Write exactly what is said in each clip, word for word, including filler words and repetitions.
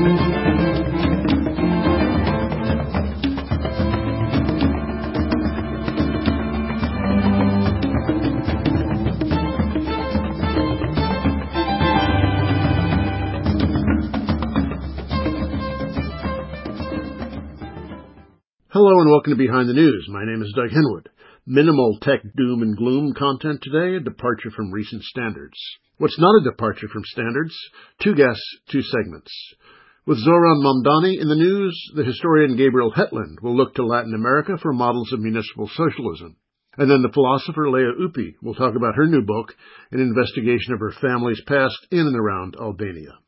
Hello and welcome to Behind the News. My name is Doug Henwood. Minimal tech doom and gloom content today, a departure from recent standards. What's not a departure from standards? Two guests, two segments. With Zoran Mamdani in the news, the historian Gabriel Hetland will look to Latin America for models of municipal socialism. And then the philosopher Leah Uppi will talk about her new book, an investigation of her family's past in and around Albania.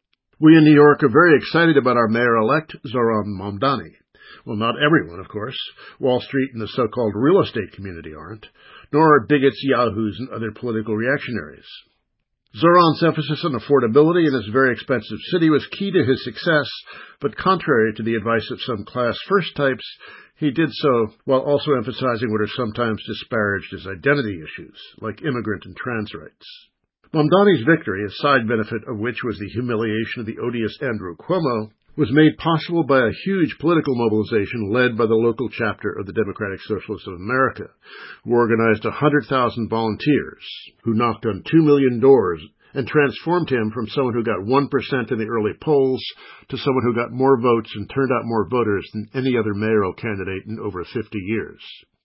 We in New York are very excited about our mayor-elect, Zoran Mamdani. Well, not everyone, of course. Wall Street and the so-called real estate community aren't, nor are bigots, yahoos, and other political reactionaries. Zoran's emphasis on affordability in this very expensive city was key to his success, but contrary to the advice of some class-first types, he did so while also emphasizing what are sometimes disparaged as identity issues, like immigrant and trans rights. Mamdani's victory, a side benefit of which was the humiliation of the odious Andrew Cuomo, was made possible by a huge political mobilization led by the local chapter of the Democratic Socialists of America, who organized one hundred thousand volunteers, who knocked on two million doors and transformed him from someone who got one percent in the early polls to someone who got more votes and turned out more voters than any other mayoral candidate in over fifty years.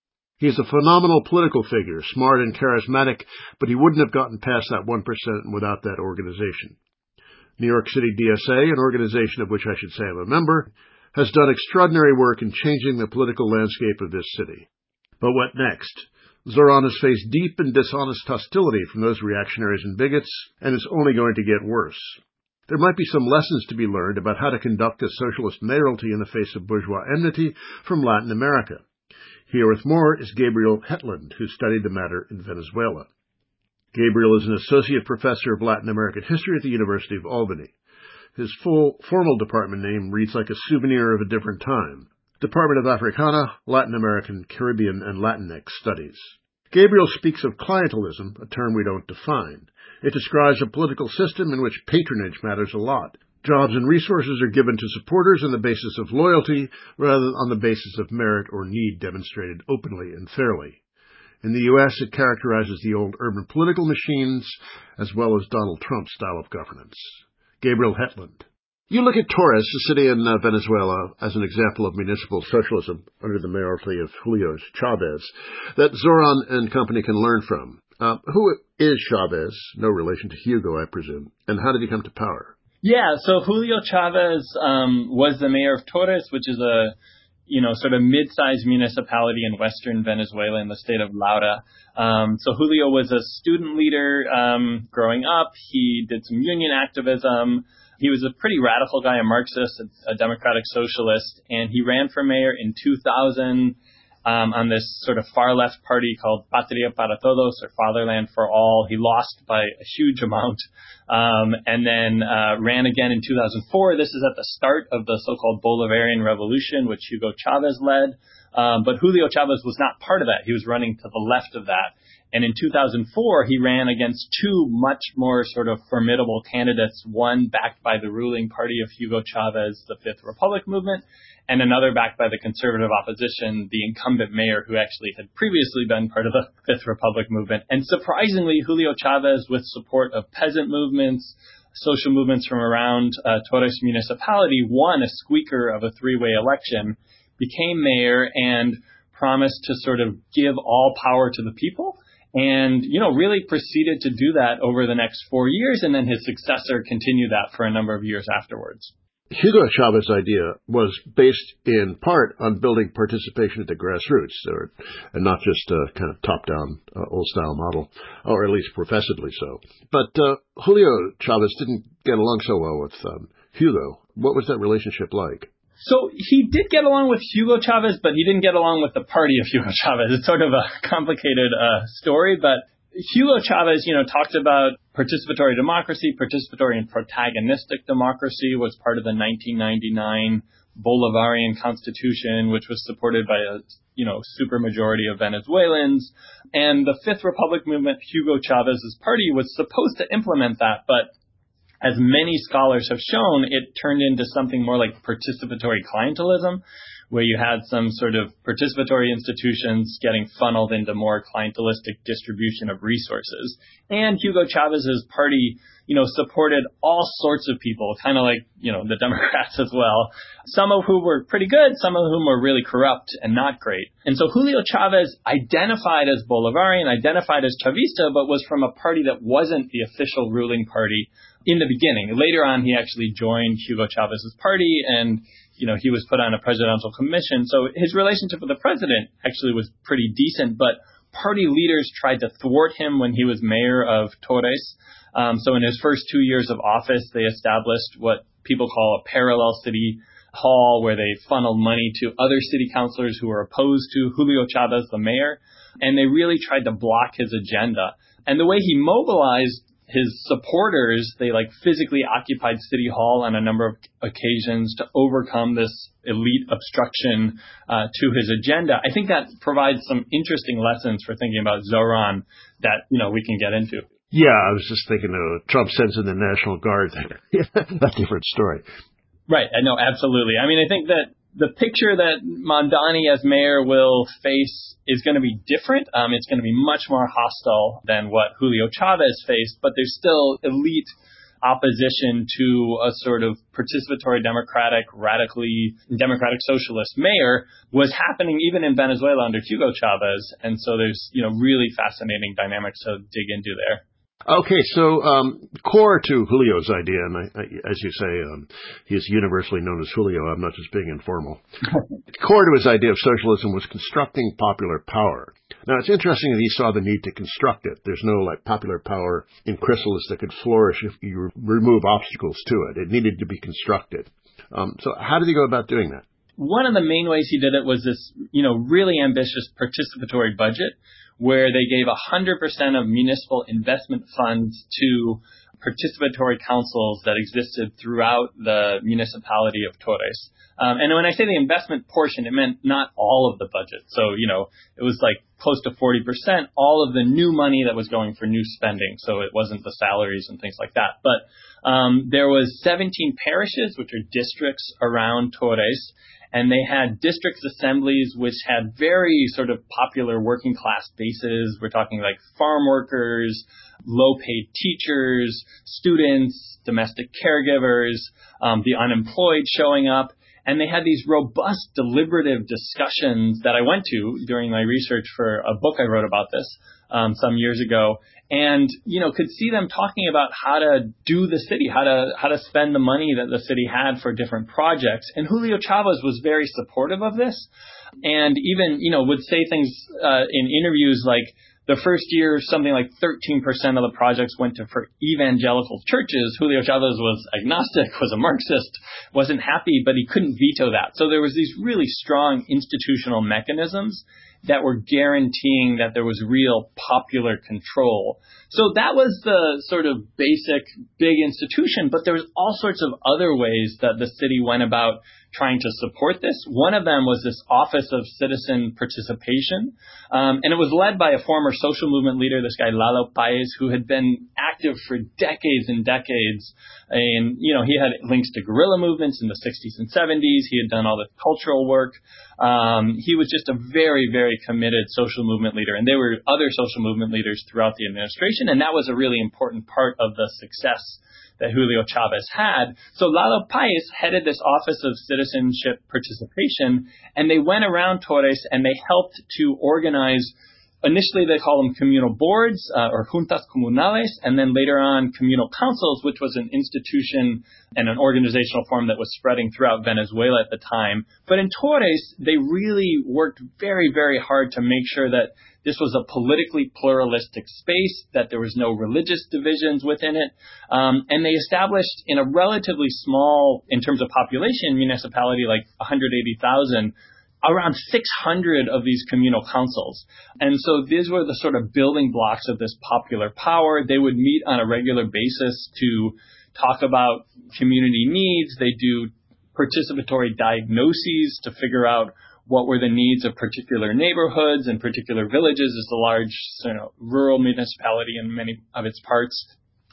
He is a phenomenal political figure, smart and charismatic, but he wouldn't have gotten past that one percent without that organization. New York City D S A, an organization of which I should say I'm a member, has done extraordinary work in changing the political landscape of this city. But what next? Zoran has faced deep and dishonest hostility from those reactionaries and bigots, and it's only going to get worse. There might be some lessons to be learned about how to conduct a socialist mayoralty in the face of bourgeois enmity from Latin America. Here with more is Gabriel Hetland, who studied the matter in Venezuela. Gabriel is an associate professor of Latin American history at the University of Albany. His full formal department name reads like a souvenir of a different time. Department of Africana, Latin American, Caribbean, and Latinx Studies. Gabriel speaks of clientelism, a term we don't define. It describes a political system in which patronage matters a lot. Jobs and resources are given to supporters on the basis of loyalty rather than on the basis of merit or need demonstrated openly and fairly. In the U S, it characterizes the old urban political machines as well as Donald Trump's style of governance. Gabriel Hetland. You look at Torres, a city in uh, Venezuela, as an example of municipal socialism under the mayoralty of Julio Chavez that Zoran and company can learn from. Uh, who is Chavez? No relation to Hugo, I presume. And how did he come to power? Yeah, so Julio Chavez um, was the mayor of Torres, which is a you know, sort of mid-sized municipality in western Venezuela in the state of Laura. Um, so Julio was a student leader um, growing up. He did some union activism. He was a pretty radical guy, a Marxist, a, a democratic socialist, and he ran for mayor in two thousand um, on this sort of far-left party called Patria para Todos, or Fatherland for All. He lost by a huge amount. Um, and then uh, ran again in two thousand four. This is at the start of the so-called Bolivarian Revolution, which Hugo Chavez led. Um, but Julio Chavez was not part of that. He was running to the left of that. And in two thousand four, he ran against two much more sort of formidable candidates, one backed by the ruling party of Hugo Chavez, the Fifth Republic movement, and another backed by the conservative opposition, the incumbent mayor who actually had previously been part of the Fifth Republic movement. And surprisingly, Julio Chavez, with support of peasant movements, social movements from around uh, Torres municipality, won a squeaker of a three-way election, became mayor, and promised to sort of give all power to the people. And, you know, really proceeded to do that over the next four years, and then his successor continued that for a number of years afterwards. Hugo Chavez's idea was based in part on building participation at the grassroots, or, and not just a kind of top-down, uh, old-style model, or at least professedly so. But uh, Julio Chavez didn't get along so well with um, Hugo. What was that relationship like? So he did get along with Hugo Chavez, but he didn't get along with the party of Hugo Chavez. It's sort of a complicated uh, story, but Hugo Chavez, you know, talked about participatory democracy. Participatory and protagonistic democracy was part of the nineteen ninety-nine Bolivarian Constitution, which was supported by a, you know, supermajority of Venezuelans. And the Fifth Republic movement, Hugo Chavez's party, was supposed to implement that, but as many scholars have shown, it turned into something more like participatory clientelism, where you had some sort of participatory institutions getting funneled into more clientelistic distribution of resources. And Hugo Chávez's party, you know, supported all sorts of people, kind of like, you know, the Democrats as well, some of whom were pretty good, some of whom were really corrupt and not great. And so Julio Chávez identified as Bolivarian, identified as Chavista, but was from a party that wasn't the official ruling party in the beginning. Later on, he actually joined Hugo Chávez's party, and you know, he was put on a presidential commission. So his relationship with the president actually was pretty decent, but party leaders tried to thwart him when he was mayor of Torres. Um, so in his first two years of office, they established what people call a parallel city hall, where they funneled money to other city councilors who were opposed to Julio Chávez, the mayor, and they really tried to block his agenda. And the way he mobilized his supporters, they like physically occupied City Hall on a number of occasions to overcome this elite obstruction uh, to his agenda. I think that provides some interesting lessons for thinking about Zoran that, you know, we can get into. Yeah, I was just thinking of Trump sends in the National Guard there. A different story. Right. I know. Absolutely. I mean, I think that the picture that Mamdani as mayor will face is going to be different. Um, it's going to be much more hostile than what Julio Chávez faced, but there's still elite opposition to a sort of participatory democratic, radically democratic socialist mayor was happening even in Venezuela under Hugo Chávez. And so there's, you know, really fascinating dynamics to dig into there. Okay, so um, core to Julio's idea, and I, I, as you say, um, he is universally known as Julio. I'm not just being informal. Core to his idea of socialism was constructing popular power. Now, it's interesting that he saw the need to construct it. There's no like popular power in chrysalis that could flourish if you remove obstacles to it. It needed to be constructed. Um, so how did he go about doing that? One of the main ways he did it was this, you know, really ambitious participatory budget, where they gave one hundred percent of municipal investment funds to participatory councils that existed throughout the municipality of Torres. Um, and when I say the investment portion, it meant not all of the budget. So, you know, it was like close to forty percent, all of the new money that was going for new spending. So it wasn't the salaries and things like that. But um, there was seventeen parishes, which are districts around Torres. And they had district assemblies which had very sort of popular working class bases. We're talking like farm workers, low-paid teachers, students, domestic caregivers, um, the unemployed showing up. And they had these robust, deliberative discussions that I went to during my research for a book I wrote about this um, some years ago. And, you know, could see them talking about how to do the city, how to how to spend the money that the city had for different projects. And Julio Chávez was very supportive of this, and even, you know, would say things uh, in interviews like the first year, something like thirteen percent of the projects went to for evangelical churches. Julio Chávez was agnostic, was a Marxist, wasn't happy, but he couldn't veto that. So there was these really strong institutional mechanisms that were guaranteeing that there was real popular control. So that was the sort of basic big institution, but there was all sorts of other ways that the city went about trying to support this. One of them was this Office of Citizen Participation, um, and it was led by a former social movement leader, this guy Lalo Páez, who had been active for decades and decades. And, you know, he had links to guerrilla movements in the sixties and seventies. He had done all the cultural work. Um, he was just a very, very committed social movement leader. And there were other social movement leaders throughout the administration, and that was a really important part of the success that Julio Chávez had. So Lalo Páez headed this Office of Citizenship Participation, and they went around Torres and they helped to organize. Initially, they call them communal boards uh, or juntas comunales, and then later on communal councils, which was an institution and an organizational form that was spreading throughout Venezuela at the time. But in Torres, they really worked very, very hard to make sure that this was a politically pluralistic space, that there was no religious divisions within it. Um, and they established in a relatively small, in terms of population, municipality like one hundred eighty thousand, around six hundred of these communal councils. And so these were the sort of building blocks of this popular power. They would meet on a regular basis to talk about community needs. They do participatory diagnoses to figure out what were the needs of particular neighborhoods and particular villages. It's a large, you know, rural municipality in many of its parts.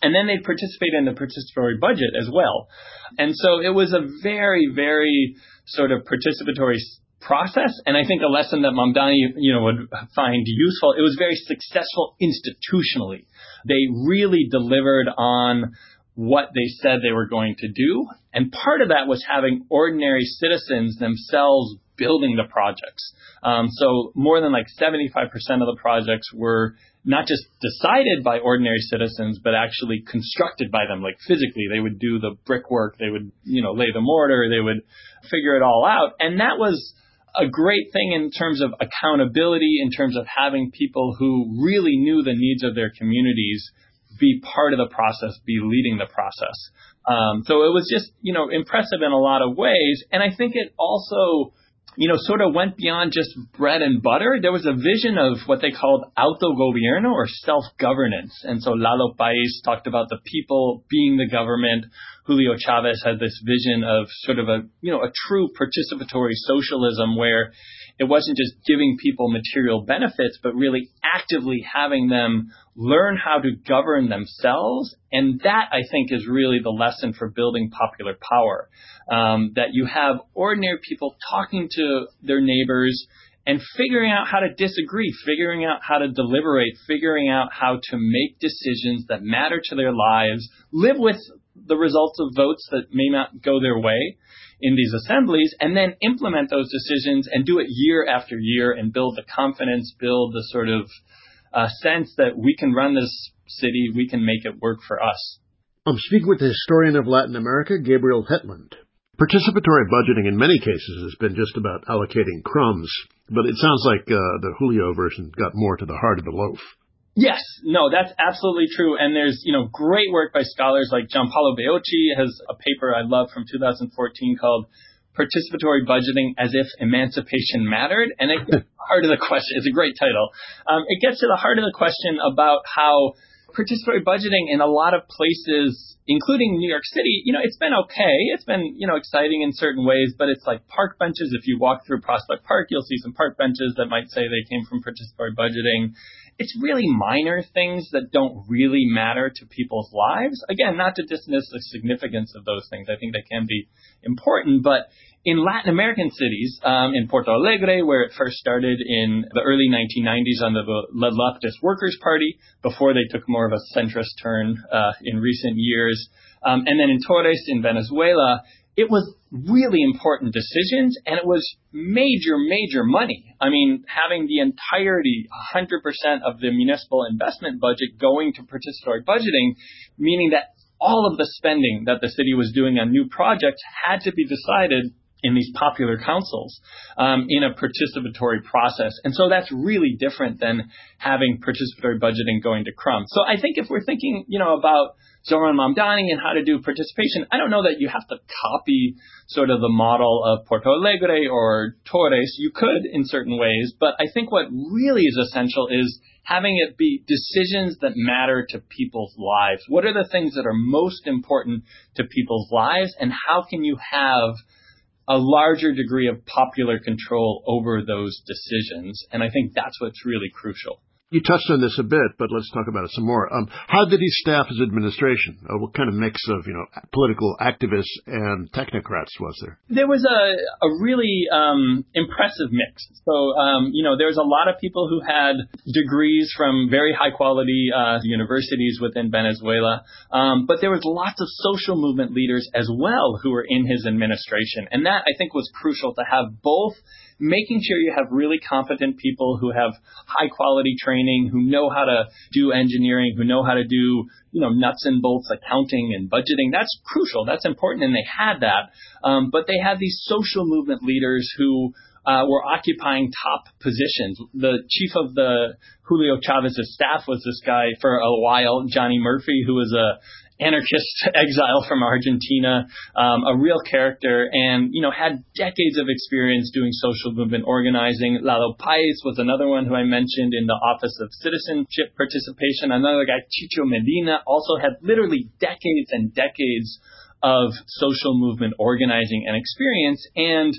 And then they'd participate in the participatory budget as well. And so it was a very, very sort of participatory process. And I think a lesson that Mamdani, you know, would find useful, it was very successful institutionally. They really delivered on what they said they were going to do. And part of that was having ordinary citizens themselves building the projects. Um, so more than like seventy-five percent of the projects were not just decided by ordinary citizens, but actually constructed by them, like physically. They would do the brickwork, they would, you know, lay the mortar, they would figure it all out. And that was a great thing in terms of accountability, in terms of having people who really knew the needs of their communities be part of the process, be leading the process. Um, so it was just, you know, impressive in a lot of ways. And I think it also, you know, sort of went beyond just bread and butter. There was a vision of what they called autogobierno, or self-governance. And so Lalo Pais talked about the people being the government. Julio Chavez had this vision of sort of a, you know, a true participatory socialism where it wasn't just giving people material benefits, but really actively having them learn how to govern themselves. And that, I think, is really the lesson for building popular power. Um, that you have ordinary people talking to their neighbors and figuring out how to disagree, figuring out how to deliberate, figuring out how to make decisions that matter to their lives, live with the results of votes that may not go their way in these assemblies, and then implement those decisions and do it year after year and build the confidence, build the sort of uh, sense that we can run this city, we can make it work for us. I'm speaking with the historian of Latin America, Gabriel Hetland. Participatory budgeting in many cases has been just about allocating crumbs, but it sounds like uh, the Julio version got more to the heart of the loaf. Yes, no, that's absolutely true. And there's, you know, great work by scholars like Gianpaolo Baiocchi has a paper I love from two thousand fourteen called Participatory Budgeting as if Emancipation Mattered. And it gets to the heart of the question. It's a great title. Um, it gets to the heart of the question about how participatory budgeting in a lot of places, including New York City, you know, it's been okay. It's been, you know, exciting in certain ways, but it's like park benches. If you walk through Prospect Park, you'll see some park benches that might say they came from participatory budgeting. It's really minor things that don't really matter to people's lives. Again, not to dismiss the significance of those things. I think they can be important, but in Latin American cities, um, in Porto Alegre, where it first started in the early nineteen nineties under the leftist Workers' Party, before they took more of a centrist turn uh, in recent years, um, and then in Torres in Venezuela, it was really important decisions, and it was major, major money. I mean, having the entirety, one hundred percent of the municipal investment budget going to participatory budgeting, meaning that all of the spending that the city was doing on new projects had to be decided in these popular councils um, in a participatory process. And so that's really different than having participatory budgeting going to crumbs. So I think if we're thinking, you know, about Zoran Mamdani and how to do participation, I don't know that you have to copy sort of the model of Porto Alegre or Torres. You could in certain ways, but I think what really is essential is having it be decisions that matter to people's lives. What are the things that are most important to people's lives, and how can you have a larger degree of popular control over those decisions? And I think that's what's really crucial. You touched on this a bit, but let's talk about it some more. Um, how did he staff his administration? Uh, what kind of mix of, you know, political activists and technocrats was there? There was a, a really um, impressive mix. So, um, you know, there was a lot of people who had degrees from very high quality uh, universities within Venezuela, um, but there was lots of social movement leaders as well who were in his administration. And that, I think, was crucial to have both making sure you have really competent people who have high quality training, who know how to do engineering, who know how to do, you know, nuts and bolts accounting and budgeting. That's crucial. That's important. And they had that. Um, but they had these social movement leaders who uh, were occupying top positions. The chief of the Julio Chavez's staff was this guy for a while, Johnny Murphy, who was a anarchist exile from Argentina, um, a real character, and, you know, had decades of experience doing social movement organizing. Lalo Pais was another one who I mentioned in the Office of Citizenship Participation. Another guy, Chicho Medina, also had literally decades and decades of social movement organizing and experience. And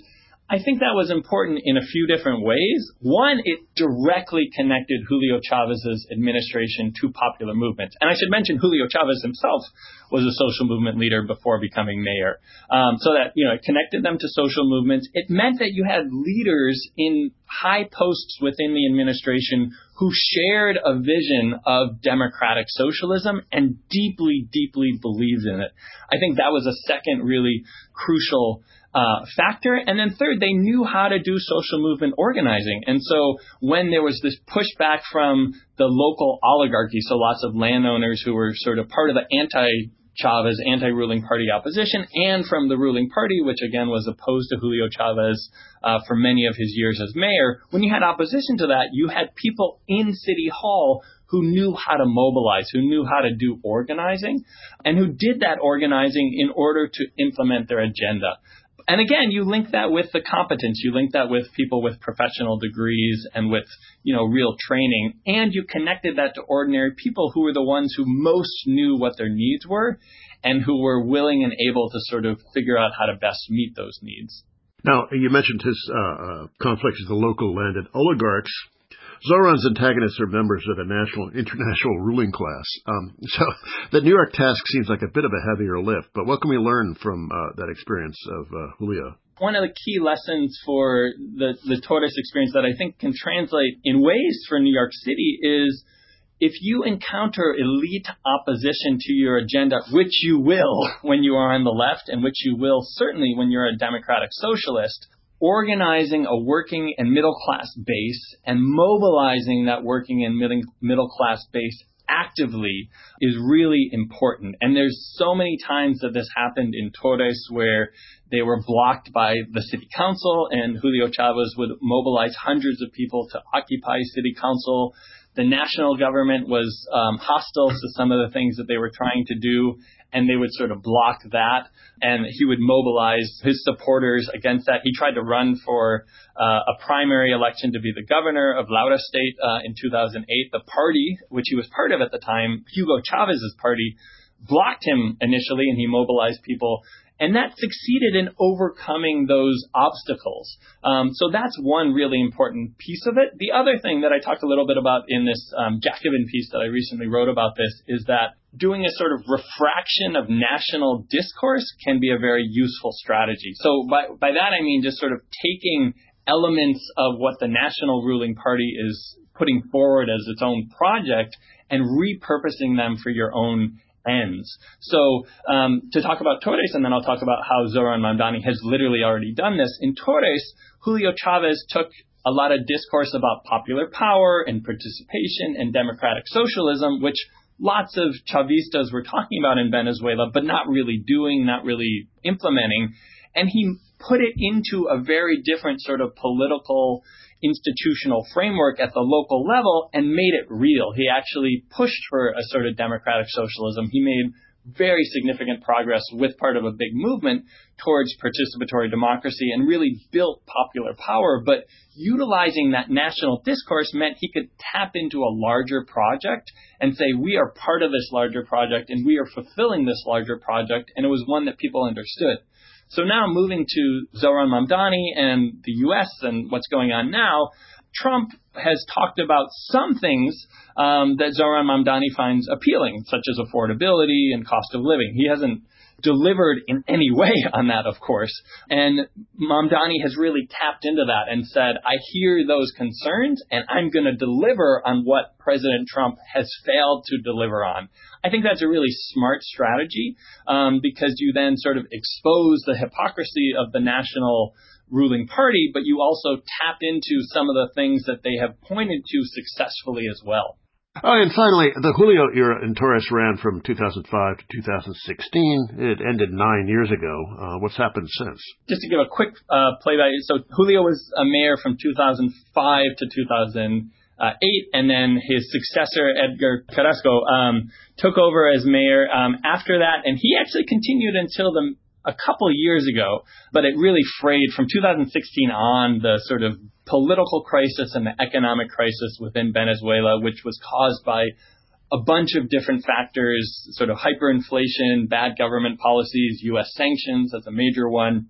I think that was important in a few different ways. One, it directly connected Julio Chávez's administration to popular movements. And I should mention Julio Chávez himself was a social movement leader before becoming mayor. Um, so that, you know, it connected them to social movements. It meant that you had leaders in high posts within the administration who shared a vision of democratic socialism and deeply, deeply believed in it. I think that was a second really crucial Uh, factor. And then third, they knew how to do social movement organizing. And so when there was this pushback from the local oligarchy, so lots of landowners who were sort of part of the anti-Chávez, anti-ruling party opposition, and from the ruling party, which again was opposed to Julio Chávez uh, for many of his years as mayor, when you had opposition to that, you had people in City Hall who knew how to mobilize, who knew how to do organizing, and who did that organizing in order to implement their agenda. And again, you link that with the competence. You link that with people with professional degrees and with, you know, real training. And you connected that to ordinary people who were the ones who most knew what their needs were and who were willing and able to sort of figure out how to best meet those needs. Now, you mentioned his uh, uh, conflicts with the local landed oligarchs. Zoran's antagonists are members of the national and international ruling class. Um, so the New York task seems like a bit of a heavier lift, but what can we learn from uh, that experience of uh, Julio? One of the key lessons for the, the Torres experience that I think can translate in ways for New York City is if you encounter elite opposition to your agenda, which you will when you are on the left and which you will certainly when you're a democratic socialist, organizing a working and middle class base and mobilizing that working and middle, middle class base actively is really important. And there's so many times that this happened in Torres where they were blocked by the city council and Julio Chávez would mobilize hundreds of people to occupy city council. The national government was um, hostile to some of the things that they were trying to do, and they would sort of block that, and he would mobilize his supporters against that. He tried to run for uh, a primary election to be the governor of Laura State uh, in two thousand eight. The party, which he was part of at the time, Hugo Chávez's party, blocked him initially, and he mobilized people. And that succeeded in overcoming those obstacles. Um, so that's one really important piece of it. The other thing that I talked a little bit about in this um, Jacobin piece that I recently wrote about this is that doing a sort of refraction of national discourse can be a very useful strategy. So by, by that I mean just sort of taking elements of what the national ruling party is putting forward as its own project and repurposing them for your own ends. So um, to talk about Torres, and then I'll talk about how Zoran Mamdani has literally already done this. In Torres, Julio Chávez took a lot of discourse about popular power and participation and democratic socialism, which lots of Chavistas were talking about in Venezuela, but not really doing, not really implementing. And he put it into a very different sort of political institutional framework at the local level and made it real. He actually pushed for a sort of democratic socialism. He made very significant progress with part of a big movement towards participatory democracy and really built popular power. But utilizing that national discourse meant he could tap into a larger project and say, we are part of this larger project and we are fulfilling this larger project. And it was one that people understood. So now moving to Zoran Mamdani and the U S and what's going on now, Trump has talked about some things um, that Zoran Mamdani finds appealing, such as affordability and cost of living. He hasn't delivered in any way on that, of course. And Mamdani has really tapped into that and said, I hear those concerns and I'm going to deliver on what President Trump has failed to deliver on. I think that's a really smart strategy um, because you then sort of expose the hypocrisy of the national ruling party, but you also tap into some of the things that they have pointed to successfully as well. Oh, and finally, the Julio era in Torres ran from two thousand five to two thousand sixteen. It ended nine years ago. Uh, what's happened since? Just to give a quick uh, play by, so Julio was a mayor from two thousand five to two thousand eight, and then his successor, Edgar Carrasco, um, took over as mayor um, after that, and he actually continued until the a couple of years ago, but it really frayed from two thousand sixteen on, the sort of political crisis and the economic crisis within Venezuela, which was caused by a bunch of different factors, sort of hyperinflation, bad government policies, U S sanctions as a major one,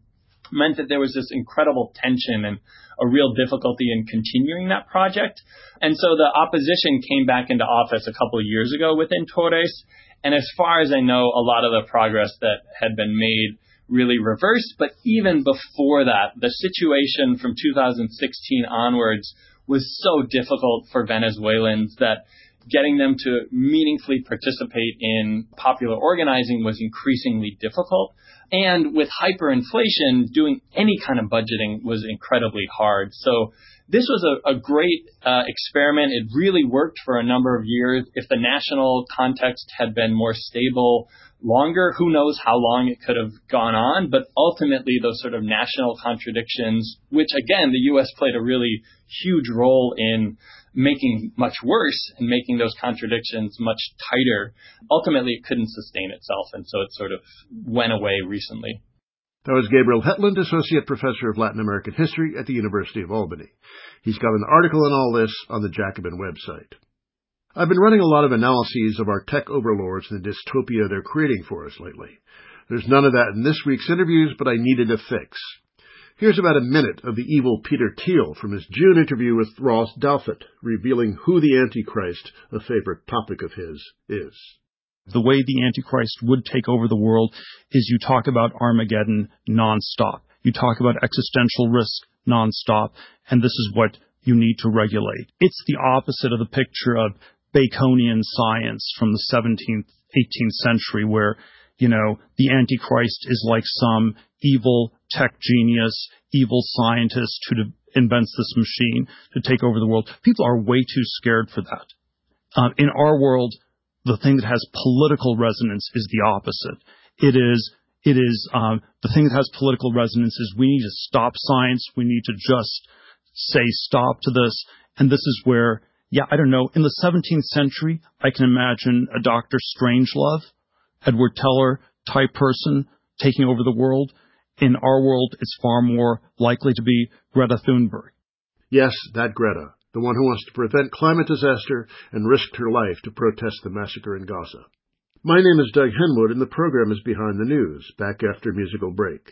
meant that there was this incredible tension and a real difficulty in continuing that project. And so the opposition came back into office a couple of years ago within Torres. And as far as I know, a lot of the progress that had been made really reversed. But even before that, the situation from two thousand sixteen onwards was so difficult for Venezuelans that getting them to meaningfully participate in popular organizing was increasingly difficult. And with hyperinflation, doing any kind of budgeting was incredibly hard. So this was a, a great uh, experiment. It really worked for a number of years. If the national context had been more stable longer, who knows how long it could have gone on. But ultimately, those sort of national contradictions, which, again, the U S played a really huge role in making much worse and making those contradictions much tighter, ultimately it couldn't sustain itself. And so it sort of went away recently. That was Gabriel Hetland, Associate Professor of Latin American History at the University of Albany. He's got an article on all this on the Jacobin website. I've been running a lot of analyses of our tech overlords and the dystopia they're creating for us lately. There's none of that in this week's interviews, but I needed a fix. Here's about a minute of the evil Peter Thiel from his June interview with Ross Douthat, revealing who the Antichrist, a favorite topic of his, is. The way the Antichrist would take over the world is you talk about Armageddon nonstop. You talk about existential risk nonstop, and this is what you need to regulate. It's the opposite of the picture of Baconian science from the seventeenth, eighteenth century, where, you know, the Antichrist is like some evil tech genius, evil scientist who invents this machine to take over the world. People are way too scared for that. Uh, in our world, the thing that has political resonance is the opposite. It is, it is, um, the thing that has political resonance is we need to stop science. We need to just say stop to this. And this is where, yeah, I don't know, in the seventeenth century, I can imagine a Doctor Strangelove, Edward Teller type person taking over the world. In our world, it's far more likely to be Greta Thunberg. Yes, that Greta, the one who wants to prevent climate disaster and risked her life to protest the massacre in Gaza. My name is Doug Henwood, and the program is Behind the News, back after a musical break.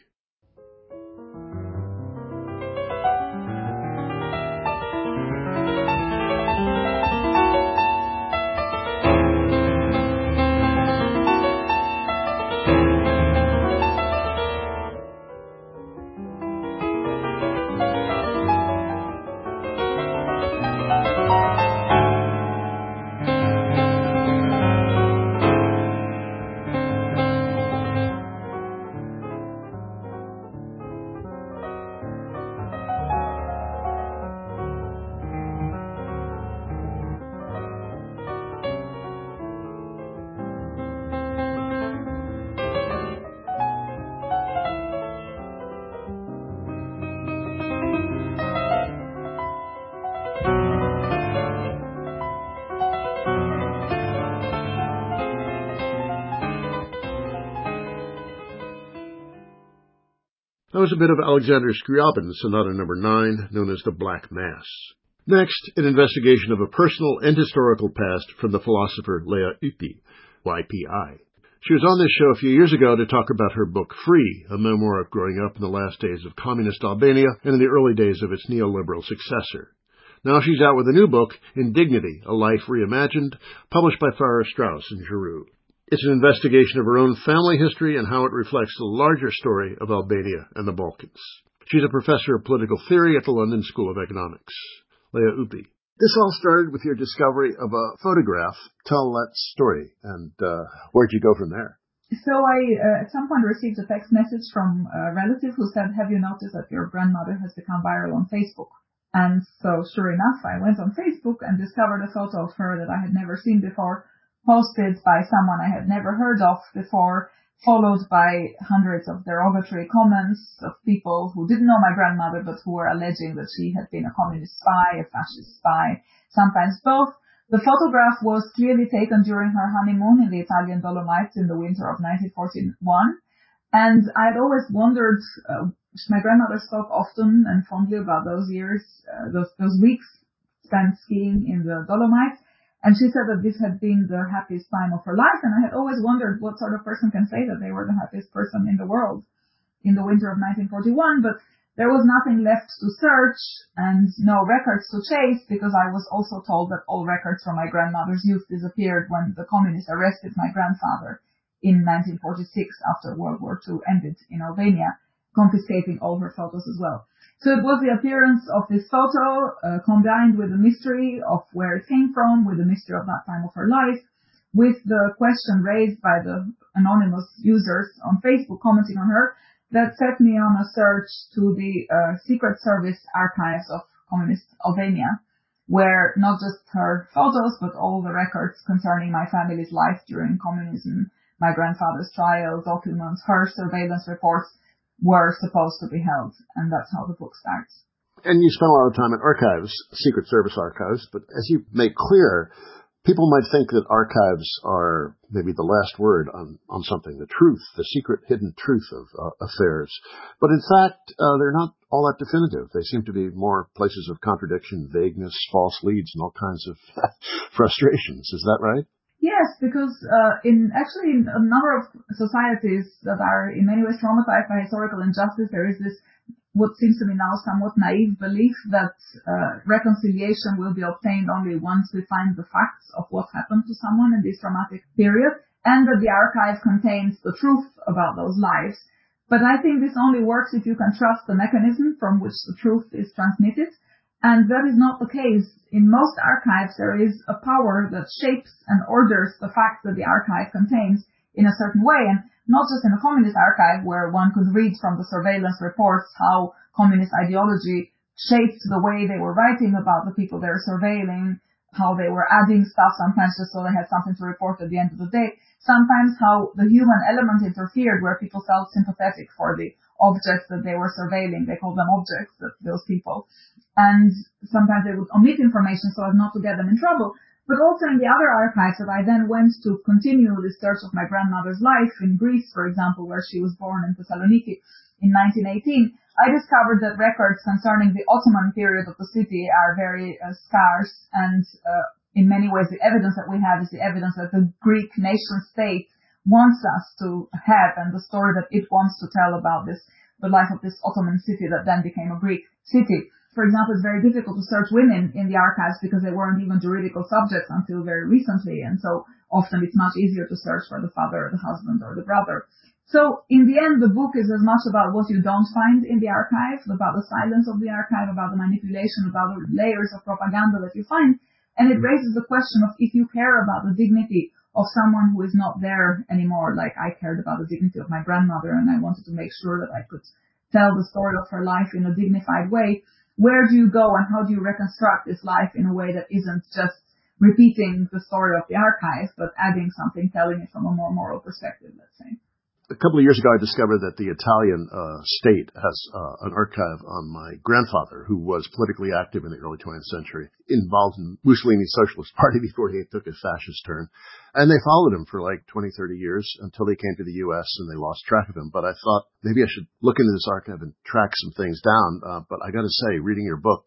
That was a bit of Alexander Scriabin's Sonata Number nine, known as the Black Mass. Next, an investigation of a personal and historical past from the philosopher Leah Ypi, Y P I. She was on this show a few years ago to talk about her book Free, a memoir of growing up in the last days of communist Albania and in the early days of its neoliberal successor. Now she's out with a new book, Indignity, A Life Reimagined, published by Farrar Straus and Giroux. It's an investigation of her own family history and how it reflects the larger story of Albania and the Balkans. She's a professor of political theory at the London School of Economics. Leah Ypi. This all started with your discovery of a photograph. Tell that story, and uh, where'd you go from there? So I, uh, at some point, received a text message from a relative who said, have you noticed that your grandmother has become viral on Facebook? And so, sure enough, I went on Facebook and discovered a photo of her that I had never seen before, posted by someone I had never heard of before, followed by hundreds of derogatory comments of people who didn't know my grandmother but who were alleging that she had been a communist spy, a fascist spy, sometimes both. The photograph was clearly taken during her honeymoon in the Italian Dolomites in the winter of nineteen forty-one, and I'd always wondered, uh, my grandmother spoke often and fondly about those years, uh, those, those weeks spent skiing in the Dolomites. And she said that this had been the happiest time of her life, and I had always wondered what sort of person can say that they were the happiest person in the world. in the winter of nineteen forty-one, but there was nothing left to search and no records to chase, because I was also told that all records from my grandmother's youth disappeared when the communists arrested my grandfather in nineteen forty-six after World War Two ended in Albania, confiscating all her photos as well. So it was the appearance of this photo uh, combined with the mystery of where it came from, with the mystery of that time of her life, with the question raised by the anonymous users on Facebook commenting on her, that set me on a search to the uh, Secret Service archives of communist Albania, where not just her photos, but all the records concerning my family's life during communism, my grandfather's trial, documents, her surveillance reports were supposed to be held. And that's how the book starts. And you spent a lot of time in archives, Secret Service archives, but as you make clear, people might think that archives are maybe the last word on, on something, the truth, the secret hidden truth of uh, affairs. But in fact, uh, they're not all that definitive. They seem to be more places of contradiction, vagueness, false leads, and all kinds of frustrations. Is that right? Yes, because uh, in actually in a number of societies that are in many ways traumatized by historical injustice, there is this what seems to me now somewhat naive belief that uh, reconciliation will be obtained only once we find the facts of what happened to someone in this traumatic period, and that the archive contains the truth about those lives. But I think this only works if you can trust the mechanism from which the truth is transmitted, and that is not the case. In most archives, there is a power that shapes and orders the facts that the archive contains in a certain way, and not just in a communist archive where one could read from the surveillance reports how communist ideology shaped the way they were writing about the people they were surveilling, how they were adding stuff sometimes just so they had something to report at the end of the day, sometimes how the human element interfered where people felt sympathetic for the objects that they were surveilling. They called them objects, that those people. And sometimes they would omit information so as not to get them in trouble. But also in the other archives that I then went to continue the search of my grandmother's life in Greece, for example, where she was born in Thessaloniki in nineteen eighteen, I discovered that records concerning the Ottoman period of the city are very uh, scarce, and uh, in many ways the evidence that we have is the evidence that the Greek nation state wants us to have, and the story that it wants to tell about this, the life of this Ottoman city that then became a Greek city. For example, it's very difficult to search women in the archives because they weren't even juridical subjects until very recently, and so often it's much easier to search for the father, or the husband, or the brother. So in the end, the book is as much about what you don't find in the archive, about the silence of the archive, about the manipulation, about the layers of propaganda that you find, and it raises the question of if you care about the dignity of someone who is not there anymore, like I cared about the dignity of my grandmother, and I wanted to make sure that I could tell the story of her life in a dignified way. Where do you go and how do you reconstruct this life in a way that isn't just repeating the story of the archive, but adding something, telling it from a more moral perspective, let's say. A couple of years ago, I discovered that the Italian uh, state has uh, an archive on my grandfather, who was politically active in the early twentieth century, involved in Mussolini's Socialist Party before he took his fascist turn. And they followed him for like twenty, thirty years until he came to the U S and they lost track of him. But I thought maybe I should look into this archive and track some things down. Uh, but I got to say, reading your book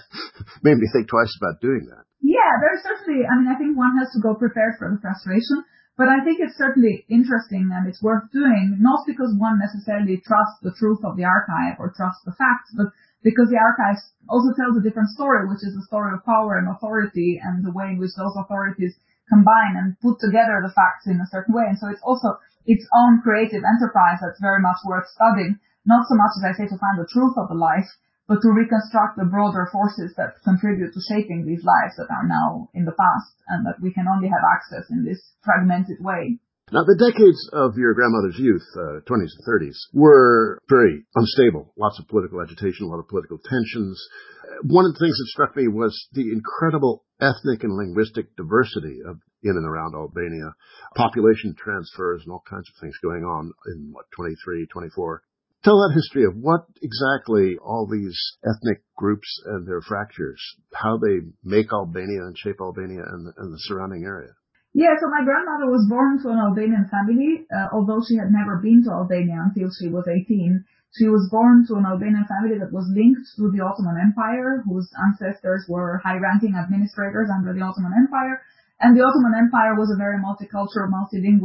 made me think twice about doing that. Yeah, there's certainly, I mean, I think one has to go prepared for the frustration. But I think it's certainly interesting and it's worth doing, not because one necessarily trusts the truth of the archive or trusts the facts, but because the archive also tells a different story, which is the story of power and authority and the way in which those authorities combine and put together the facts in a certain way. And so it's also its own creative enterprise that's very much worth studying, not so much, as I say, to find the truth of the life, but to reconstruct the broader forces that contribute to shaping these lives that are now in the past and that we can only have access in this fragmented way. Now, the decades of your grandmother's youth, uh, twenties and thirties, were very unstable. Lots of political agitation, a lot of political tensions. One of the things that struck me was the incredible ethnic and linguistic diversity of in and around Albania, population transfers and all kinds of things going on in, what, twenty-three, twenty-four. Tell that history of what exactly all these ethnic groups and their fractures, how they make Albania and shape Albania and the, and the surrounding area. Yeah, so my grandmother was born to an Albanian family, uh, although she had never been to Albania until she was eighteen. She was born to an Albanian family that was linked to the Ottoman Empire, whose ancestors were high-ranking administrators under the Ottoman Empire. And the Ottoman Empire was a very multicultural, multilingual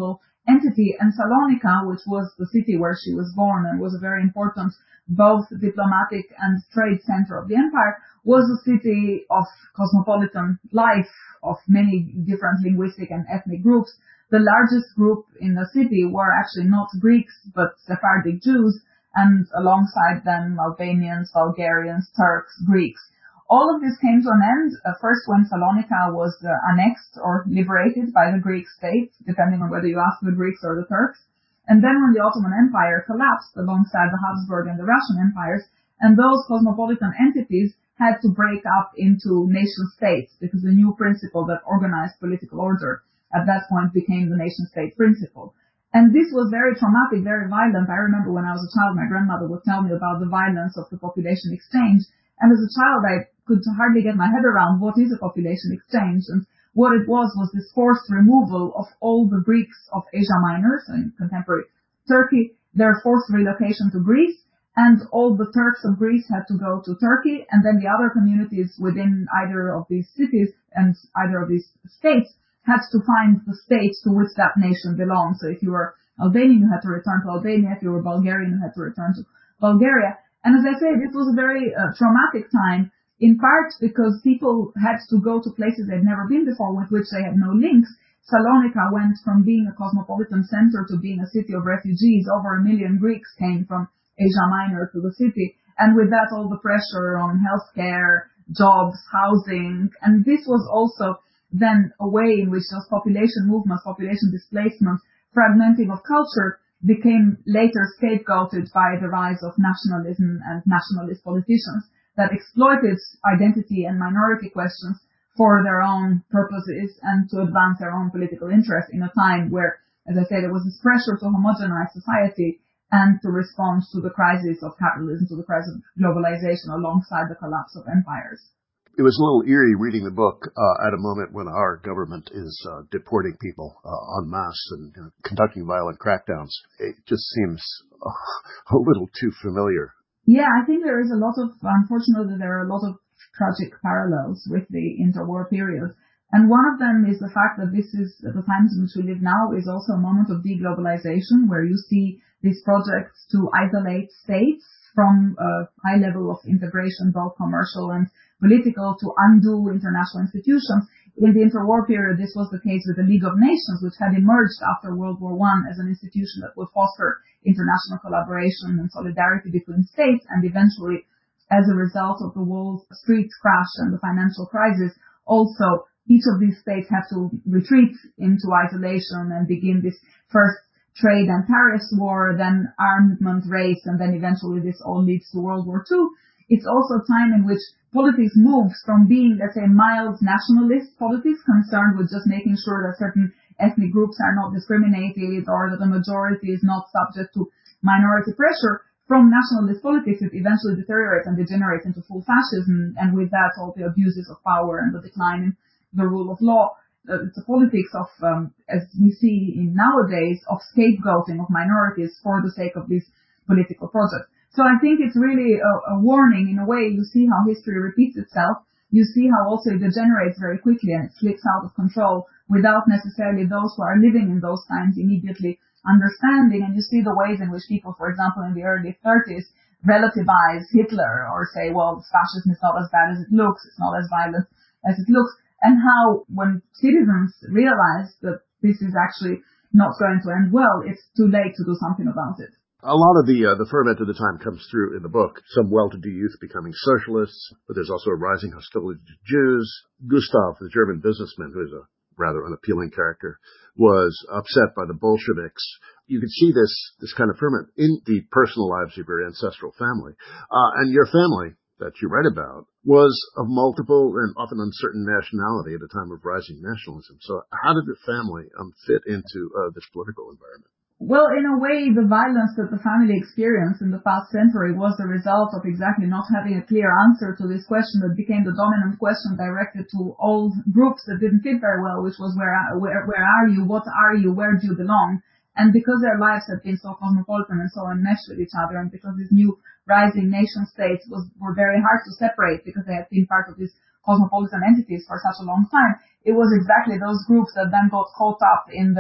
entity, and Salonika, which was the city where she was born and was a very important both diplomatic and trade center of the empire, was a city of cosmopolitan life of many different linguistic and ethnic groups. The largest group in the city were actually not Greeks, but Sephardic Jews, and alongside them Albanians, Bulgarians, Turks, Greeks. All of this came to an end, uh, first when Salonika was uh, annexed or liberated by the Greek state, depending on whether you ask the Greeks or the Turks, and then when the Ottoman Empire collapsed alongside the Habsburg and the Russian empires, and those cosmopolitan entities had to break up into nation-states, because the new principle that organized political order at that point became the nation-state principle. And this was very traumatic, very violent. I remember when I was a child, my grandmother would tell me about the violence of the population exchange. And as a child, I could hardly get my head around what is a population exchange. And what it was was this forced removal of all the Greeks of Asia Minor, so in contemporary Turkey, their forced relocation to Greece, and all the Turks of Greece had to go to Turkey, and then the other communities within either of these cities and either of these states had to find the state to which that nation belonged. So if you were Albanian, you had to return to Albania. If you were Bulgarian, you had to return to Bulgaria. And as I say, this was a very uh, traumatic time, in part because people had to go to places they'd never been before with which they had no links. Salonika went from being a cosmopolitan center to being a city of refugees. Over a million Greeks came from Asia Minor to the city. And with that, all the pressure on healthcare, jobs, housing. And this was also then a way in which those population movements, population displacement, fragmenting of culture became later scapegoated by the rise of nationalism and nationalist politicians that exploited identity and minority questions for their own purposes and to advance their own political interests in a time where, as I said, there was this pressure to homogenize society and to respond to the crisis of capitalism, to the crisis of globalization alongside the collapse of empires. It was a little eerie reading the book uh, at a moment when our government is uh, deporting people uh, en masse and you know, conducting violent crackdowns. It just seems uh, a little too familiar. Yeah, I think there is a lot of, unfortunately, there are a lot of tragic parallels with the interwar period. And one of them is the fact that this is, at the times in which we live now, is also a moment of deglobalization, where you see these projects to isolate states from a high level of integration, both commercial and political, to undo international institutions. In the interwar period, this was the case with the League of Nations, which had emerged after World War One as an institution that would foster international collaboration and solidarity between states, and eventually, as a result of the Wall Street crash and the financial crisis, also each of these states had to retreat into isolation and begin this first trade and tariffs war, then armament race, and then eventually this all leads to World War Two. It's also a time in which politics moves from being, let's say, mild nationalist politics concerned with just making sure that certain ethnic groups are not discriminated or that the majority is not subject to minority pressure. From nationalist politics, it eventually deteriorates and degenerates into full fascism, and with that all the abuses of power and the decline in the rule of law. Uh, it's a politics of, um, as we see in nowadays, of scapegoating of minorities for the sake of these political projects. So I think it's really a, a warning. In a way, you see how history repeats itself. You see how also it degenerates very quickly and it slips out of control without necessarily those who are living in those times immediately understanding. And you see the ways in which people, for example, in the early thirties, relativize Hitler or say, well, fascism is not as bad as it looks, it's not as violent as it looks, and how when citizens realize that this is actually not going to end well, it's too late to do something about it. A lot of the uh, the ferment of the time comes through in the book. Some well-to-do youth becoming socialists, but there's also a rising hostility to Jews. Gustav, the German businessman, who is a rather unappealing character, was upset by the Bolsheviks. You can see this this kind of ferment in the personal lives of your ancestral family. Uh, and your family that you write about was of multiple and often uncertain nationality at a time of rising nationalism. So how did your family um, fit into uh, this political environment? Well, in a way, the violence that the family experienced in the past century was the result of exactly not having a clear answer to this question that became the dominant question directed to all groups that didn't fit very well, which was where, where, where are you, what are you, where do you belong? And because their lives had been so cosmopolitan and so enmeshed with each other, and because these new rising nation states was, were very hard to separate because they had been part of these cosmopolitan entities for such a long time, it was exactly those groups that then got caught up in the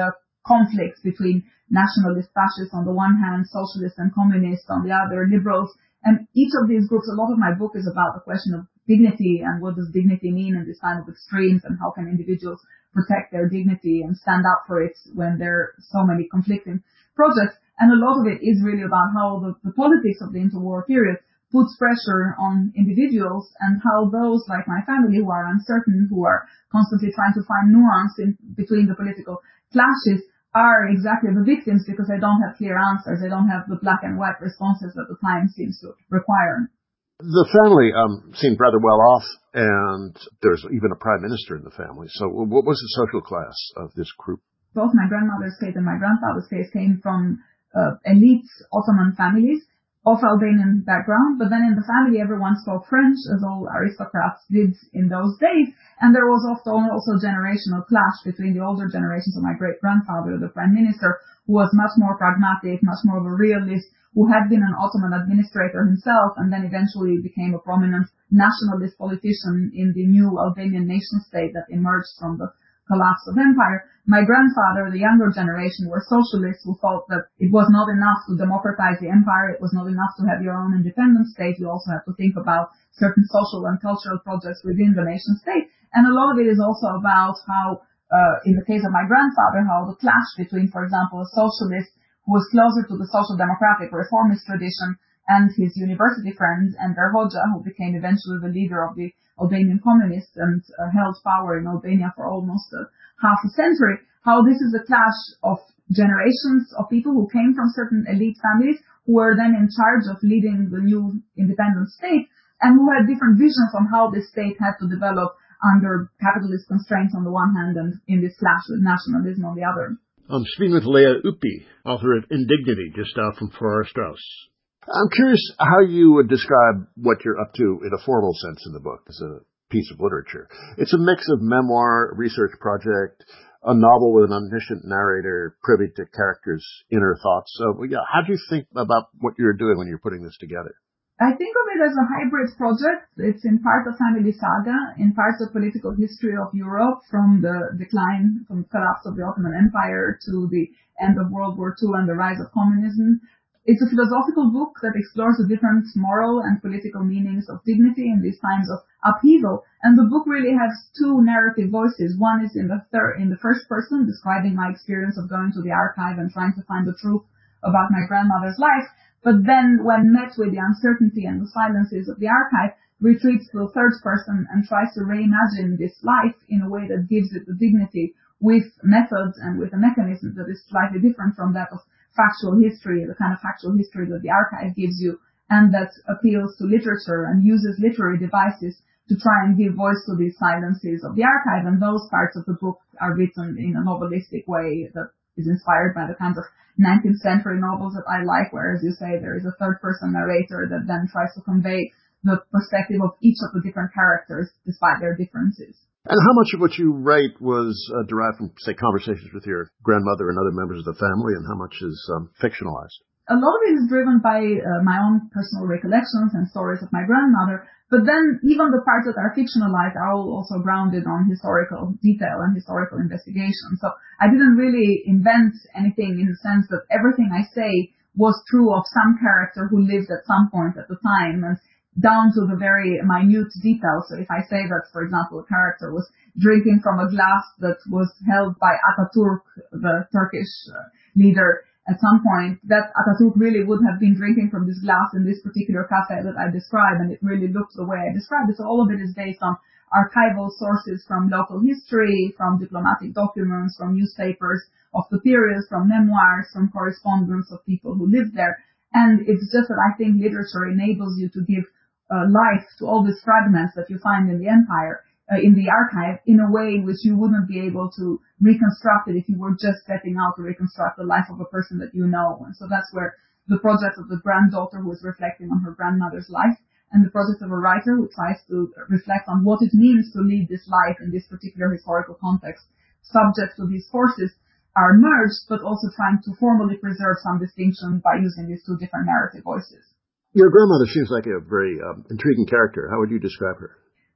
conflicts between nationalist fascists on the one hand, socialists and communists on the other, liberals. And each of these groups, a lot of my book is about the question of dignity and what does dignity mean in this kind of extremes, and how can individuals protect their dignity and stand up for it when there are so many conflicting projects. And a lot of it is really about how the, the politics of the interwar period puts pressure on individuals, and how those like my family who are uncertain, who are constantly trying to find nuance in between the political clashes, are exactly the victims because they don't have clear answers. They don't have the black and white responses that the time seems to require. The family um, seemed rather well off, and there's even a prime minister in the family. So what was the social class of this group? Both my grandmother's case and my grandfather's case came from uh, elite Ottoman families of Albanian background, but then in the family everyone spoke French, as all aristocrats did in those days, and there was often also generational clash between the older generations of my great-grandfather, the prime minister, who was much more pragmatic, much more of a realist, who had been an Ottoman administrator himself, and then eventually became a prominent nationalist politician in the new Albanian nation-state that emerged from the collapse of empire. My grandfather, the younger generation, were socialists who thought that it was not enough to democratize the empire, it was not enough to have your own independent state, you also have to think about certain social and cultural projects within the nation state. And a lot of it is also about how, uh, in the case of my grandfather, how the clash between, for example, a socialist who was closer to the social democratic reformist tradition and his university friends, and their Hoxha, who became eventually the leader of the Albanian communists and uh, held power in Albania for almost uh, half a century, how this is a clash of generations of people who came from certain elite families who were then in charge of leading the new independent state, and who had different visions on how this state had to develop under capitalist constraints on the one hand and in this clash with nationalism on the other. I'm speaking with Leah Uppi, author of Indignity, just out from Farrar Straus. I'm curious how you would describe what you're up to in a formal sense in the book as a piece of literature. It's a mix of memoir, research project, a novel with an omniscient narrator privy to characters' inner thoughts. So, yeah, how do you think about what you're doing when you're putting this together? I think of it as a hybrid project. It's in part a family saga, in part a political history of Europe from the decline, from the collapse of the Ottoman Empire to the end of World War Two and the rise of communism. It's a philosophical book that explores the different moral and political meanings of dignity in these times of upheaval. And the book really has two narrative voices. One is in the third, in the first person, describing my experience of going to the archive and trying to find the truth about my grandmother's life. But then, when met with the uncertainty and the silences of the archive, retreats to the third person and tries to reimagine this life in a way that gives it the dignity with methods and with a mechanism that is slightly different from that of factual history, the kind of factual history that the archive gives you, and that appeals to literature and uses literary devices to try and give voice to these silences of the archive. And those parts of the book are written in a novelistic way that is inspired by the kinds of nineteenth century novels that I like, where, as you say, there is a third-person narrator that then tries to convey the perspective of each of the different characters despite their differences. And how much of what you write was uh, derived from, say, conversations with your grandmother and other members of the family, and how much is um, fictionalized? A lot of it is driven by uh, my own personal recollections and stories of my grandmother, but then even the parts that are fictionalized are all also grounded on historical detail and historical investigation. So I didn't really invent anything in the sense that everything I say was true of some character who lived at some point at the time, and down to the very minute details. So if I say that, for example, a character was drinking from a glass that was held by Ataturk, the Turkish uh, leader, at some point, that Ataturk really would have been drinking from this glass in this particular cafe that I describe, and it really looked the way I described it. So all of it is based on archival sources from local history, from diplomatic documents, from newspapers of the period, from memoirs, from correspondence of people who lived there. And it's just that I think literature enables you to give uh, life to all these fragments that you find in the empire, uh, in the archive, in a way in which you wouldn't be able to reconstruct it if you were just setting out to reconstruct the life of a person that you know. And so that's where the project of the granddaughter who is reflecting on her grandmother's life, and the project of a writer who tries to reflect on what it means to lead this life in this particular historical context, subject to these forces, are merged, but also trying to formally preserve some distinction by using these two different narrative voices. Your grandmother seems like a very um, intriguing character. How would you describe her?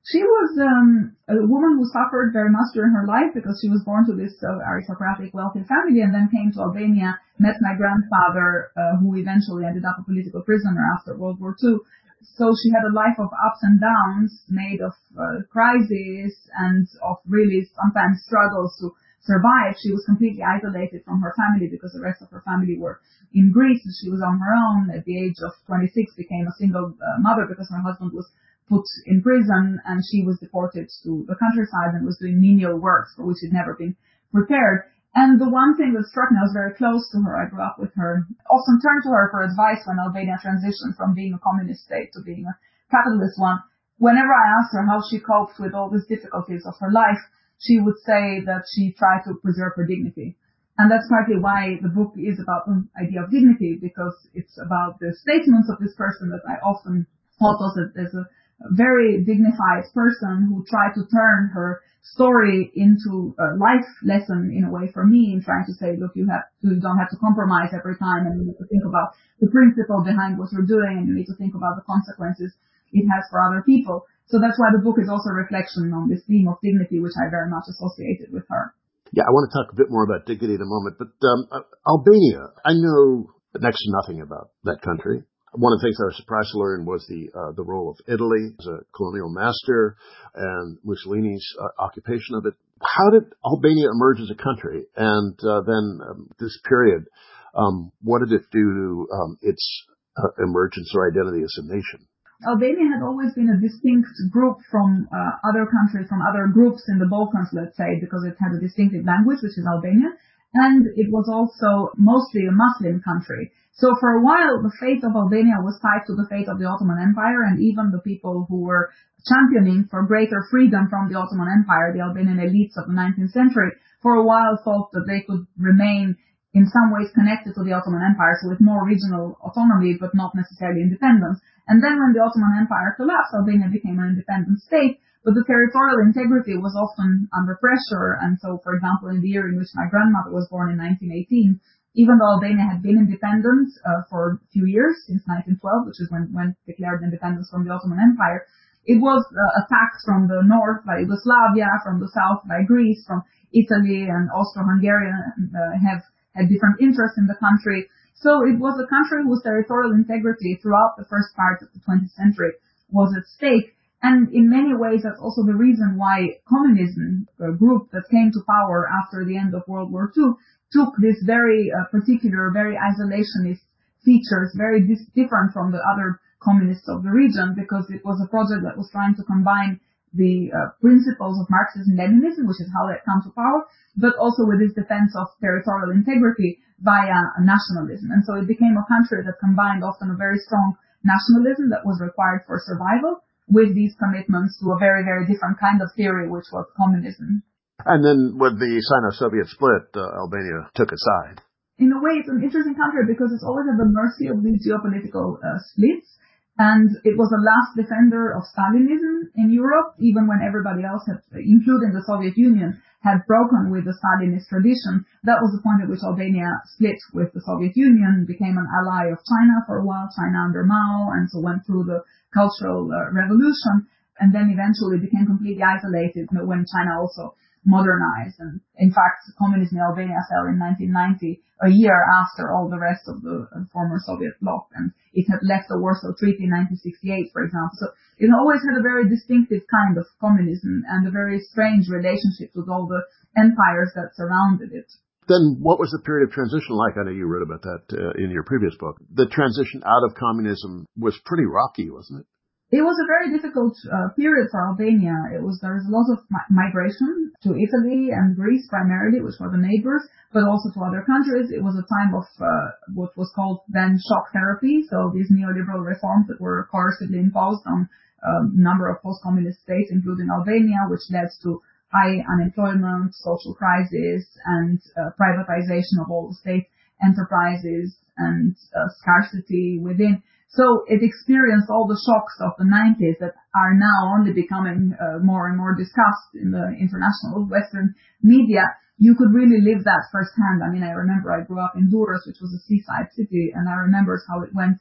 She was um, a woman who suffered very much during her life because she was born to this uh, aristocratic, wealthy family and then came to Albania, met my grandfather, uh, who eventually ended up a political prisoner after World War Two. So she had a life of ups and downs, made of uh, crises and of really sometimes struggles to survive. She was completely isolated from her family because the rest of her family were in Greece, and she was on her own. At the age of twenty-six, became a single uh, mother because her husband was put in prison, and she was deported to the countryside and was doing menial works for which she'd never been prepared. And the one thing that struck me, I was very close to her, I grew up with her, often turned to her for advice when Albania transitioned from being a communist state to being a capitalist one. Whenever I asked her how she coped with all these difficulties of her life, she would say that she tried to preserve her dignity. And that's partly why the book is about the idea of dignity, because it's about the statements of this person that I often thought was as a very dignified person who tried to turn her story into a life lesson in a way for me, in trying to say, look, you have to, you don't have to compromise every time, and you need to think about the principle behind what you're doing, and you need to think about the consequences it has for other people. So that's why the book is also a reflection on this theme of dignity, which I very much associated with her. Yeah, I want to talk a bit more about dignity in a moment, but um, Albania, I know next to nothing about that country. One of the things I was surprised to learn was the uh, the role of Italy as a colonial master and Mussolini's uh, occupation of it. How did Albania emerge as a country? And uh, then um, this period, um, what did it do to um, its uh, emergence or identity as a nation? Albania had always been a distinct group from uh, other countries, from other groups in the Balkans, let's say, because it had a distinctive language, which is Albanian, and it was also mostly a Muslim country. So for a while, the fate of Albania was tied to the fate of the Ottoman Empire, and even the people who were championing for greater freedom from the Ottoman Empire, the Albanian elites of the nineteenth century, for a while thought that they could remain in some ways connected to the Ottoman Empire, so with more regional autonomy, but not necessarily independence. And then when the Ottoman Empire collapsed, Albania became an independent state, but the territorial integrity was often under pressure. And so, for example, in the year in which my grandmother was born in nineteen eighteen, even though Albania had been independent uh, for a few years, since nineteen twelve, which is when, when it declared independence from the Ottoman Empire, it was uh, attacked from the north by Yugoslavia, from the south by Greece, from Italy and Austro-Hungary uh, have had different interests in the country. So it was a country whose territorial integrity throughout the first part of the twentieth century was at stake. And in many ways, that's also the reason why communism, a group that came to power after the end of World War Two, took this very uh, particular, very isolationist features, very dis- different from the other communists of the region, because it was a project that was trying to combine the uh, principles of Marxism-Leninism, which is how they come to power, but also with this defense of territorial integrity via nationalism. And so it became a country that combined often a very strong nationalism that was required for survival with these commitments to a very, very different kind of theory, which was communism. And then when the Sino-Soviet split, uh, Albania took a side. In a way, it's an interesting country because it's always at the mercy of these geopolitical uh, splits. And it was a last defender of Stalinism in Europe, even when everybody else had, including the Soviet Union, had broken with the Stalinist tradition. That was the point at which Albania split with the Soviet Union, became an ally of China for a while, China under Mao, and so went through the Cultural uh, Revolution, and then eventually became completely isolated when China also modernized. And in fact, communism in Albania fell in nineteen ninety, a year after all the rest of the uh, former Soviet bloc, and it had left the Warsaw Treaty in nineteen sixty-eight, for example. So it always had a very distinctive kind of communism and a very strange relationship with all the empires that surrounded it. Then what was the period of transition like? I know you wrote about that uh, in your previous book. The transition out of communism was pretty rocky, wasn't it? It was a very difficult uh, period for Albania. It was there was a lot of mi- migration to Italy and Greece primarily, which were the neighbors, but also to other countries. It was a time of uh, what was called then shock therapy, so these neoliberal reforms that were coercively imposed on a number of post-communist states, including Albania, which led to high unemployment, social crisis, and uh, privatization of all the state enterprises and uh, scarcity within. So it experienced all the shocks of the nineties that are now only becoming uh, more and more discussed in the international Western media. You could really live that firsthand. I mean, I remember I grew up in Durrës, which was a seaside city, and I remember how it went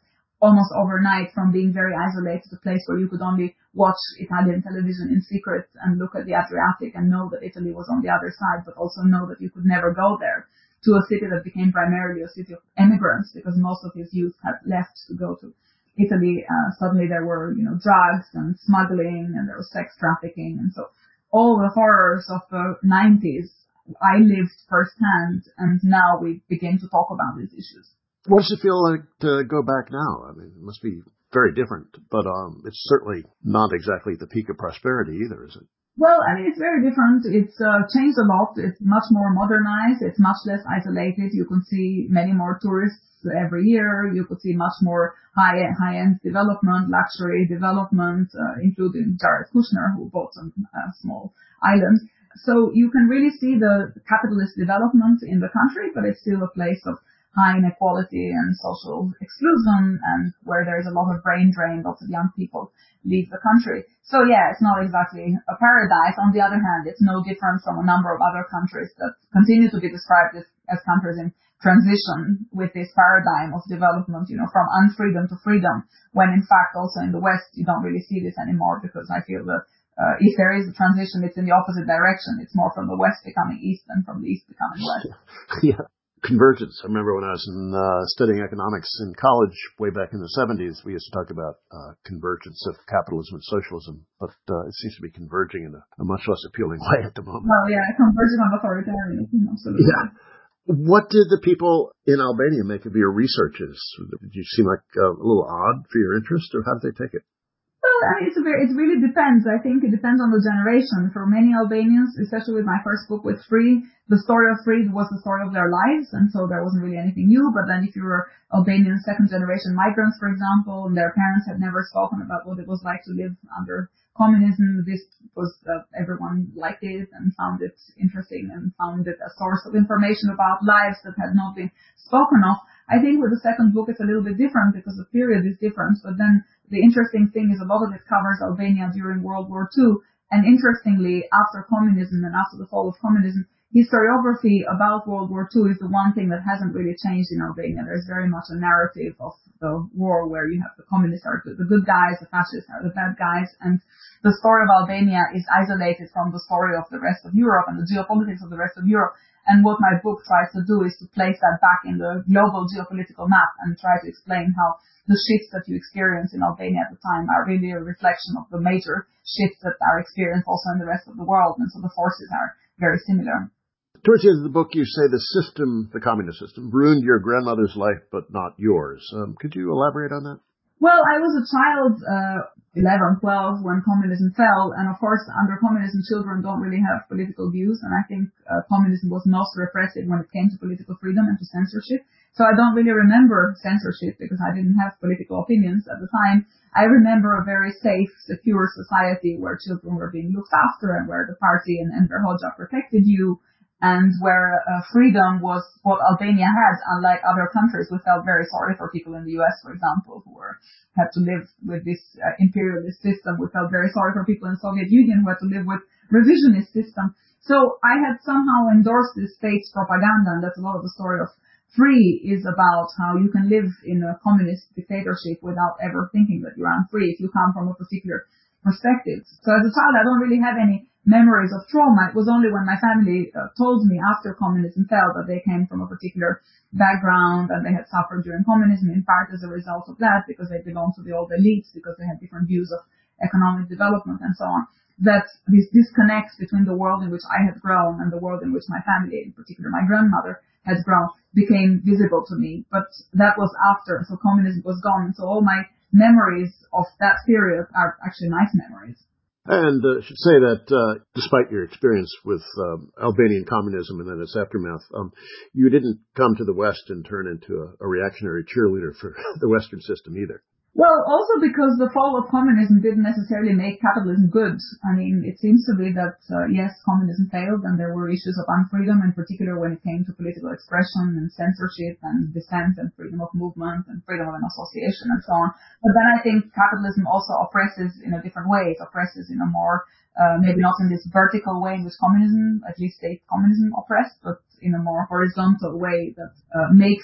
almost overnight from being very isolated to a place where you could only watch Italian television in secret and look at the Adriatic and know that Italy was on the other side, but also know that you could never go there, to a city that became primarily a city of immigrants because most of his youth had left to go to Italy. Uh, suddenly there were, you know, drugs and smuggling and there was sex trafficking. And so all the horrors of the nineties I lived firsthand, and now we begin to talk about these issues. What does it feel like to go back now? I mean, it must be very different, but um, it's certainly not exactly the peak of prosperity either, is it? Well, I mean, it's very different. It's uh, changed a lot. It's much more modernized. It's much less isolated. You can see many more tourists every year. You could see much more high, high-end development, luxury development, uh, including Jared Kushner, who bought some uh, small island. So you can really see the capitalist development in the country, but it's still a place of high inequality and social exclusion, and where there is a lot of brain drain, lots of young people leave the country. So yeah, it's not exactly a paradise. On the other hand, it's no different from a number of other countries that continue to be described as, as countries in transition with this paradigm of development, you know, from unfreedom to freedom, when in fact also in the West you don't really see this anymore, because I feel that uh, if there is a transition, it's in the opposite direction. It's more from the West becoming East than from the East becoming West. Yeah. Convergence. I remember when I was in, uh, studying economics in college way back in the seventies, we used to talk about uh, convergence of capitalism and socialism, but uh, it seems to be converging in a, a much less appealing way at the moment. Well, yeah, converging on authoritarianism, absolutely. Yeah. What did the people in Albania make of your researches? Did you seem like uh, a little odd for your interest, or how did they take it? Well, I mean, it's a very, it really depends. I think it depends on the generation. For many Albanians, especially with my first book with Free, the story of Free was the story of their lives, and so there wasn't really anything new. But then if you were Albanian second generation migrants, for example, and their parents had never spoken about what it was like to live under communism, this was, uh, everyone liked it and found it interesting and found it a source of information about lives that had not been spoken of. I think with the second book, it's a little bit different because the period is different, but then the interesting thing is a lot of it covers Albania during World War Two, and interestingly, after communism and after the fall of communism, historiography about World War Two is the one thing that hasn't really changed in Albania. There's very much a narrative of the war where you have the communists are the good guys, the fascists are the bad guys, and the story of Albania is isolated from the story of the rest of Europe and the geopolitics of the rest of Europe. And what my book tries to do is to place that back in the global geopolitical map and try to explain how the shifts that you experience in Albania at the time are really a reflection of the major shifts that are experienced also in the rest of the world. And so the forces are very similar. Towards the end of the book, you say the system, the communist system, ruined your grandmother's life, but not yours. Um, could you elaborate on that? Well, I was a child, uh, eleven, twelve, when communism fell, and of course, under communism, children don't really have political views, and I think uh, communism was most repressive when it came to political freedom and to censorship. So I don't really remember censorship because I didn't have political opinions at the time. I remember a very safe, secure society where children were being looked after and where the party and Enver Hoxha protected you, and where uh, freedom was what Albania had, unlike other countries. We felt very sorry for people in the U S, for example, who were, had to live with this uh, imperialist system. We felt very sorry for people in the Soviet Union who had to live with revisionist system. So I had somehow endorsed this state's propaganda, and that's a lot of the story of Free is about how you can live in a communist dictatorship without ever thinking that you're unfree if you come from a particular perspective. So as a child, I don't really have any memories of trauma. It was only when my family uh, told me after communism fell that they came from a particular background and they had suffered during communism, in part as a result of that, because they belonged to the old elites, because they had different views of economic development and so on, that this disconnect between the world in which I had grown and the world in which my family, in particular my grandmother, had grown, became visible to me. But that was after, so communism was gone. So all my memories of that period are actually nice memories. And uh, I should say that uh, despite your experience with um, Albanian communism and then its aftermath, um, you didn't come to the West and turn into a, a reactionary cheerleader for the Western system either. Well, also because the fall of communism didn't necessarily make capitalism good. I mean, it seems to be that, uh, yes, communism failed and there were issues of unfreedom, in particular when it came to political expression and censorship and dissent and freedom of movement and freedom of an association and so on. But then I think capitalism also oppresses in a different way. It oppresses in a more, uh, maybe not in this vertical way in which communism, at least state communism oppressed, but in a more horizontal way that uh, makes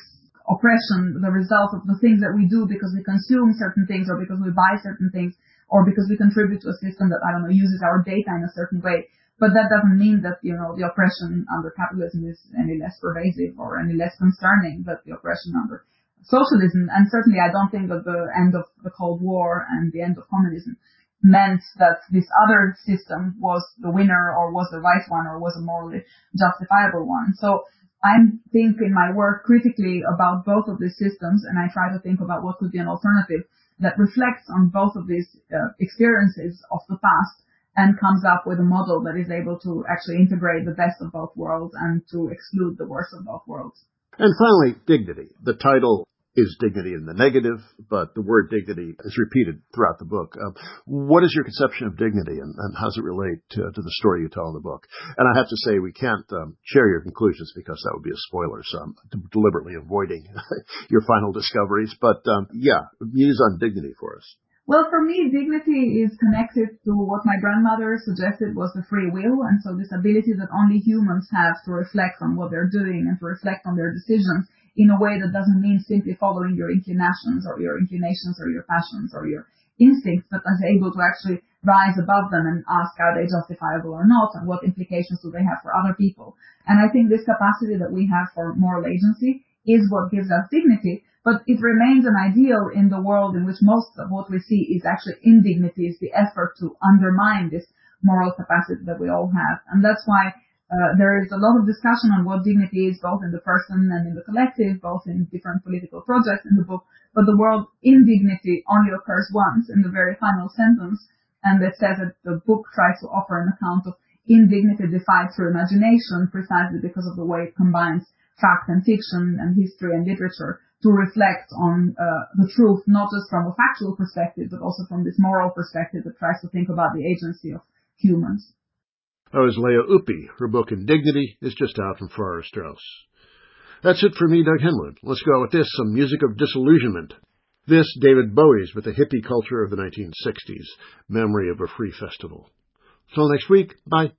oppression, the result of the things that we do because we consume certain things or because we buy certain things or because we contribute to a system that, I don't know, uses our data in a certain way. But that doesn't mean that, you know, the oppression under capitalism is any less pervasive or any less concerning than the oppression under socialism. And certainly I don't think that the end of the Cold War and the end of communism meant that this other system was the winner or was the right one or was a morally justifiable one. So I think in my work critically about both of these systems, and I try to think about what could be an alternative that reflects on both of these uh, experiences of the past and comes up with a model that is able to actually integrate the best of both worlds and to exclude the worst of both worlds. And finally, dignity. The title is dignity in the negative, but the word dignity is repeated throughout the book. Um, what is your conception of dignity, and, and how does it relate to, to the story you tell in the book? And I have to say, we can't um, share your conclusions because that would be a spoiler, so I'm deliberately avoiding your final discoveries. But um, yeah, muse on dignity for us. Well, for me, dignity is connected to what my grandmother suggested was the free will, and so this ability that only humans have to reflect on what they're doing and to reflect on their decisions in a way that doesn't mean simply following your inclinations or your inclinations or your passions or your instincts, but is able to actually rise above them and ask are they justifiable or not and what implications do they have for other people. And I think this capacity that we have for moral agency is what gives us dignity, but it remains an ideal in the world in which most of what we see is actually indignity, is the effort to undermine this moral capacity that we all have. And that's why Uh, there is a lot of discussion on what dignity is, both in the person and in the collective, both in different political projects in the book, but the word indignity only occurs once in the very final sentence, and it says that the book tries to offer an account of indignity defied through imagination, precisely because of the way it combines fact and fiction and history and literature to reflect on uh, the truth, not just from a factual perspective, but also from this moral perspective that tries to think about the agency of humans. That was Leah Uppi. Her book Indignity is just out from Farrar Straus. That's it for me, Doug Henwood. Let's go with this, some music of disillusionment. This, David Bowie's with the hippie culture of the nineteen sixties, Memory of a Free Festival. Till next week, bye.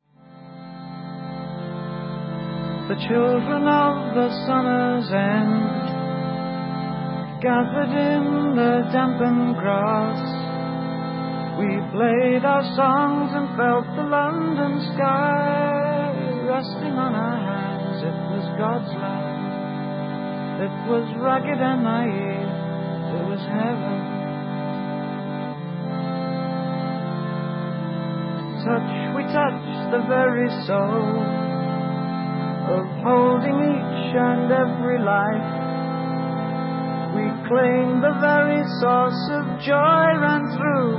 The children of the summer's end gathered in the dampened grass. We played our songs and felt the London sky resting on our hands. It was God's land. It was ragged and naive. It was heaven. Touch, we touched the very soul of holding each and every life. We claimed the very source of joy ran through